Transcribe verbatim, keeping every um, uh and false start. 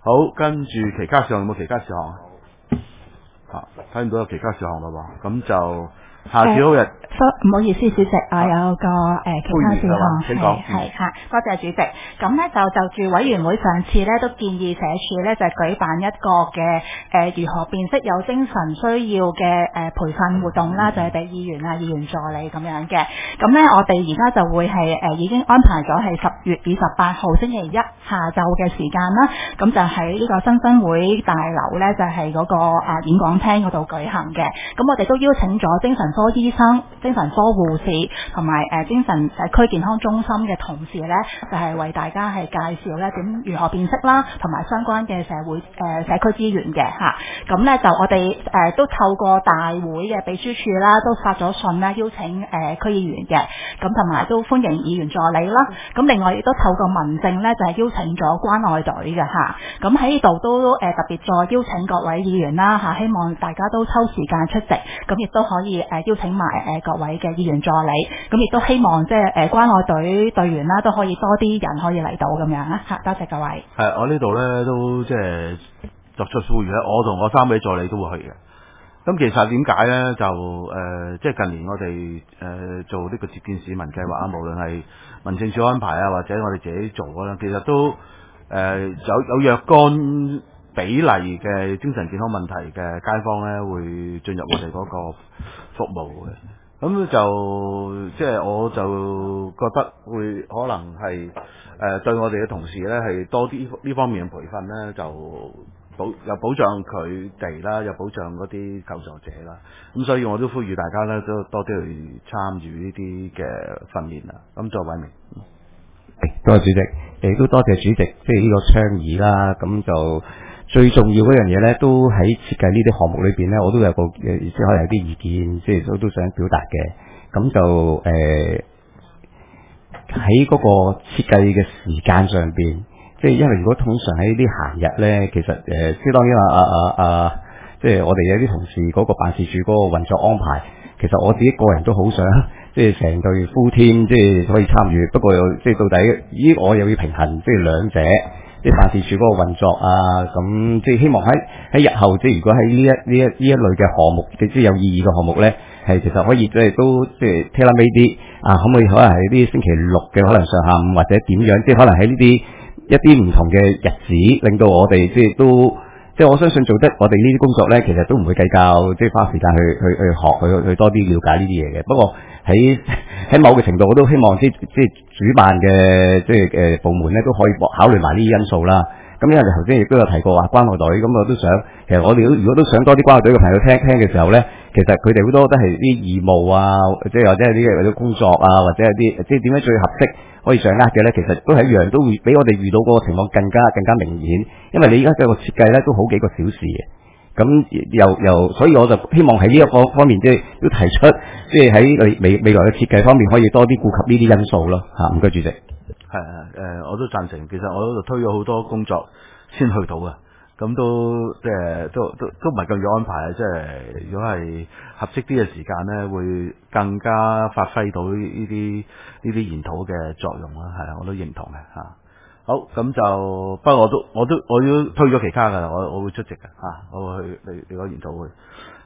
好，跟住其他事項有冇其他事項啊？啊，睇唔到有其他事項啦喎，咁就下次好日。 唔好意思，主席，我有個誒其他事項請講。 係係嚇，多謝主席。咁咧就就住委員會上次咧都建議社署咧就舉辦一個嘅誒如何辨識有精神需要嘅誒培訓活動啦，就係俾議員啊、議員助理咁樣嘅。咁咧我哋而家就會係誒已經安排咗係十月二十八號星期一下晝嘅時間啦。咁就喺呢個新生會大樓咧，就係嗰個啊演講廳嗰度舉行嘅。咁我哋都邀請咗精神科醫生、精神科護士同埋誒精神社區健康中心嘅同事咧，就係、是、為大家係介紹咧點如何辨識啦，同埋相關嘅社會誒、呃、社區資源嘅嚇。咁、啊、咧就我哋誒、呃、都透過大會嘅秘書處啦，都發咗信咧邀請誒、呃、區議員嘅，咁同埋都歡迎議員助理啦。咁另外亦都透過民政咧，就係、是、邀請咗關愛隊嘅嚇。咁喺呢度都誒、呃、特別再邀請各位議員啦嚇、啊，希望大家都抽時間出席，咁亦都可以誒、呃、邀請埋誒、呃、各位嘅議員助理，咁亦都希望即係誒關愛隊隊員啦，都可以多啲人可以嚟到咁樣啊嚇，多謝各位。 係我呢度咧都即係作出呼籲咧，我同我三位助理都會去嘅。咁其實點解咧？就誒、呃，即係近年我哋誒、呃、做呢個接見市民計劃啊，無論係民政署安排啊，或者我哋自己做啦，其實都誒、呃、有有若干比例嘅精神健康問題嘅街坊咧，會進入我哋嗰個服務嘅。咁就即係我就覺得會可能係誒、呃、對我哋嘅同事咧係多啲呢方面嘅培訓咧，就保又保障佢哋啦，又保障嗰啲求助者啦。咁所以我都呼籲大家咧都多啲去參與呢啲嘅訓練啦。咁作為明， 多謝主席，亦都多謝主席，即係呢個倡議啦。咁就最重要嗰樣嘢咧，都喺設計呢啲項目裏邊咧，我都有個即係可能有啲意見，即係都都想表達嘅。咁就誒喺嗰個設計嘅時間上邊，即係因為如果通常喺啲閒日咧，其實誒、呃、即係當然啊啊啊啊，即係我哋有啲同事嗰個辦事處嗰個運作安排，其實我自己個人都好想即係成隊 full team 即係可以參與，不過又即係到底咦我又要平衡即係兩者。即係辦事處嗰個運作啊，咁即係希望喺喺日後，即係如果喺呢一呢一呢一類嘅項目，即係有意義嘅項目咧，係其實可以即係都即係 tailor made啲啊，可唔可以可能係啲星期六嘅可能上下午或者點樣，即係可能喺呢啲一啲唔同嘅日子，令到我哋即係都即係我相信做得我哋呢啲工作咧，其實都唔會計較即係花時間去去去學去去多啲了解呢啲嘢嘅。不過喺喺某個程度，我都希望即即係主辦嘅即係誒部門咧，都可以考慮埋呢啲因素啦。咁因為你頭先亦都有提過話關愛隊，咁我都想其實我哋都如果都想多啲關愛隊嘅朋友聽聽嘅時候咧，其實佢哋好多都係啲義務啊，即係或者係啲為咗工作啊，或者係啲即係點樣最合適可以掌握嘅咧，其實都係一樣，都會比我哋遇到嗰個情況更加更加明顯。因為你而家嘅個設計咧都好幾個小時嘅。咁又又，所以我就希望喺呢一個方面，即係都提出，即係喺未未來嘅設計方面，可以多啲顧及呢啲因素咯。嚇，唔該主席。 係誒、呃，我都贊成。其實我度推咗好多工作先去到嘅，咁都即係都都都唔係咁要安排啊！即係如果係合適啲嘅時間咧，會更加發揮到呢啲呢啲研討嘅作用啦。係啊，我都認同嘅嚇。好，咁就不過我都我都我都推咗其他㗎啦，我我會出席嘅嚇，我會去你你個研討會。